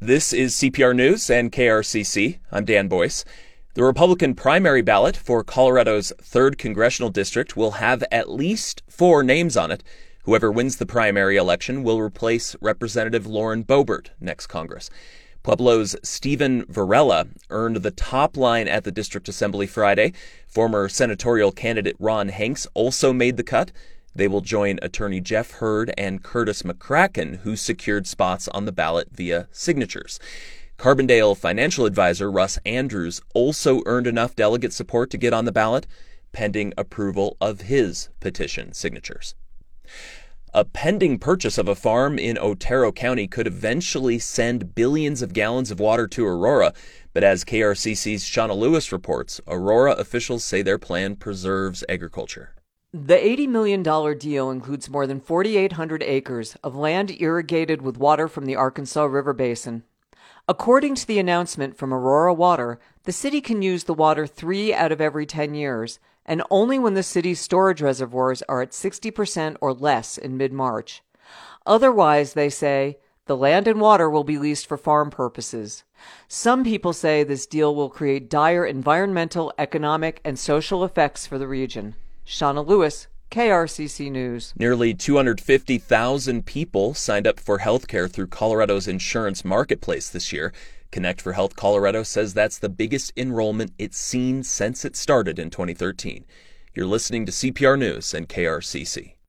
This is CPR News and KRCC. I'm Dan Boyce. The Republican primary ballot for Colorado's 3rd Congressional District will have at least 4 names on it. Whoever wins the primary election will replace Representative Lauren Boebert next Congress. Pueblo's Stephen Varela earned the top line at the district assembly Friday. Former senatorial candidate Ron Hanks also made the cut. They will join attorney Jeff Hurd and Curtis McCracken, who secured spots on the ballot via signatures. Carbondale financial advisor Russ Andrews also earned enough delegate support to get on the ballot, pending approval of his petition signatures. A pending purchase of a farm in Otero County could eventually send billions of gallons of water to Aurora, but as KRCC's Shauna Lewis reports, Aurora officials say their plan preserves agriculture. The $80 million deal includes more than 4,800 acres of land irrigated with water from the Arkansas River Basin. According to the announcement from Aurora Water, the city can use the water 3 out of every 10 years, and only when the city's storage reservoirs are at 60% or less in mid-March. Otherwise, they say, the land and water will be leased for farm purposes. Some people say this deal will create dire environmental, economic, and social effects for the region. Shauna Lewis, KRCC News. Nearly 250,000 people signed up for health care through Colorado's insurance marketplace this year. Connect for Health Colorado says that's the biggest enrollment it's seen since it started in 2013. You're listening to CPR News and KRCC.